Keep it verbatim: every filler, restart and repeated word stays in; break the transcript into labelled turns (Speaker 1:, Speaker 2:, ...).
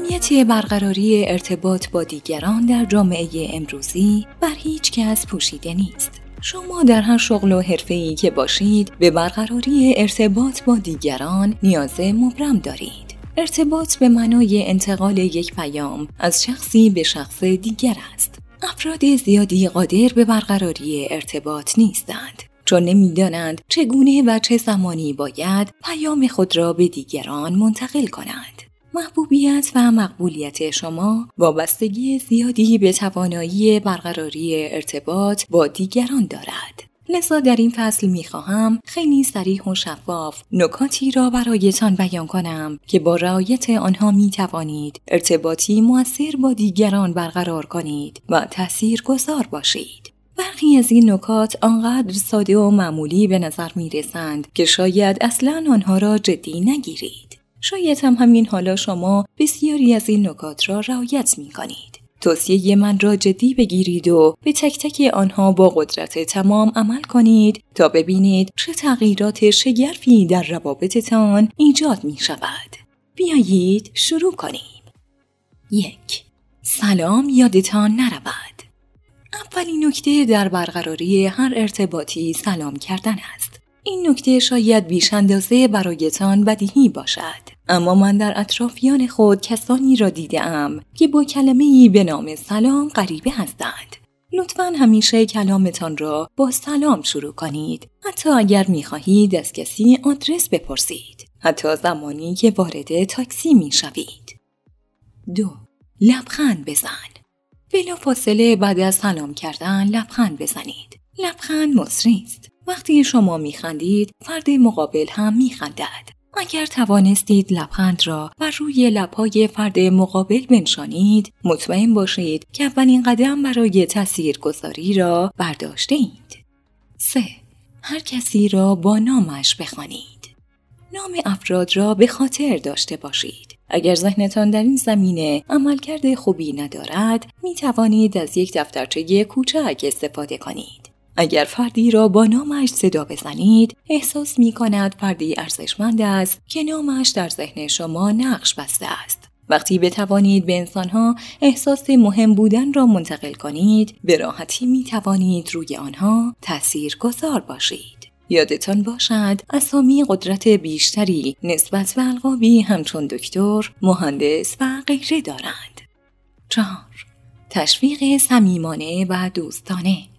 Speaker 1: اهمیت برقراری ارتباط با دیگران در جامعه امروزی بر هیچ کس پوشیده نیست. شما در هر شغل و حرفه‌ای که باشید به برقراری ارتباط با دیگران نیاز مبرم دارید. ارتباط به معنای انتقال یک پیام از شخصی به شخص دیگر است. افراد زیادی قادر به برقراری ارتباط نیستند، چون نمی‌دانند چگونه و چه زمانی باید پیام خود را به دیگران منتقل کنند. محبوبیت و مقبولیت شما وابستگی زیادی به توانایی برقراری ارتباط با دیگران دارد. لذا در این فصل می‌خواهم خیلی صریح و شفاف نکاتی را برایتان بیان کنم که با رعایت آنها می‌توانید ارتباطی مؤثر با دیگران برقرار کنید و تاثیرگذار باشید. برخی از این نکات آنقدر ساده و معمولی به نظر می‌رسند که شاید اصلاً آنها را جدی نگیرید. شاید هم همین حالا شما بسیاری از این نکات را رعایت می‌کنید. توصیه من را جدی بگیرید و به تک تک آنها با قدرت تمام عمل کنید تا ببینید چه تغییرات شگرفی در روابطتان ایجاد می شود. بیایید شروع کنیم. یک. سلام یادتان نرود. اولین نکته در برقراری هر ارتباطی سلام کردن است. این نکته شاید بیش اندازه برایتان بدیهی باشد، اما من در اطرافیان خود کسانی را دیده‌ام که با کلمه‌ای به نام سلام غریبه هستند. لطفاً همیشه کلامتان را با سلام شروع کنید، حتی اگر می‌خواهید از کسی آدرس بپرسید، حتی زمانی که وارد تاکسی می‌شوید. دو. لبخند بزن. بلافاصله بعد از سلام کردن لبخند بزنید. لبخند مصری است. وقتی شما میخندید، فرد مقابل هم میخندد. اگر توانستید لبخند را بر روی لب‌های فرد مقابل بنشانید، مطمئن باشید که اولین قدم برای تاثیرگذاری را برداشته اید. سه. هر کسی را با نامش بخوانید. نام افراد را به خاطر داشته باشید. اگر ذهنتان در این زمینه عملکرد خوبی ندارد، می توانید از یک دفترچه کوچک استفاده کنید. اگر فردی را با نامش صدا بزنید، احساس می کند فردی ارزشمند است که نامش در ذهن شما نقش بسته است. وقتی بتوانید به انسانها احساس مهم بودن را منتقل کنید، به راحتی می توانید روی آنها تأثیر گذار باشید. یادتان باشد اسامی قدرت بیشتری نسبت به القابی همچون دکتر، مهندس و غیره دارند. چهار. تشویق صمیمانه و دوستانه.